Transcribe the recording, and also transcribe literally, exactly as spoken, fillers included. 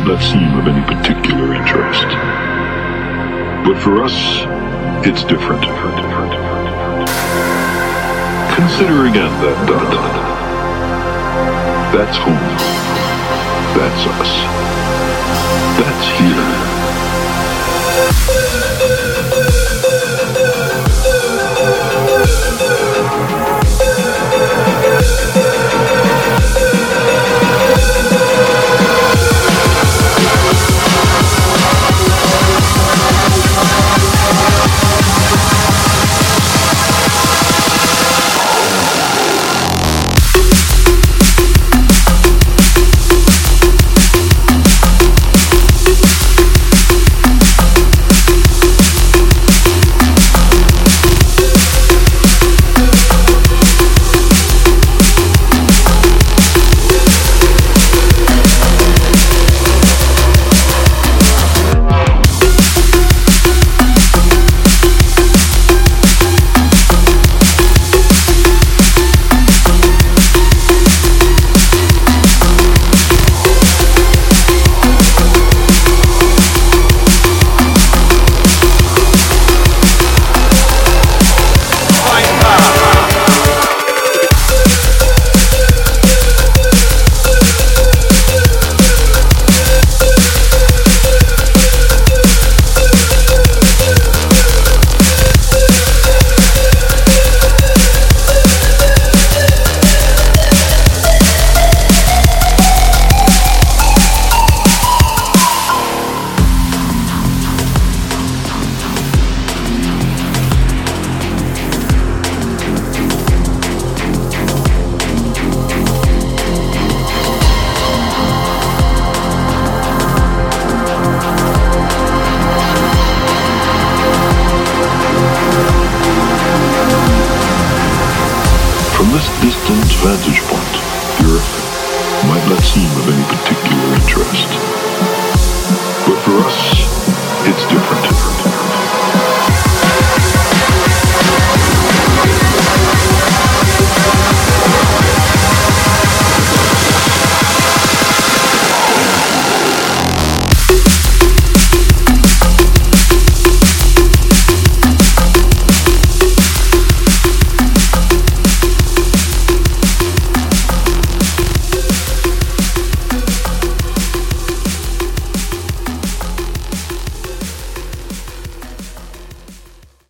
not seem of any particular interest. But for us, it's different. Consider again that dot. That's home. That's us. That's here. From this distant vantage point, the Earth might not seem of any particular interest. But for us, it's different.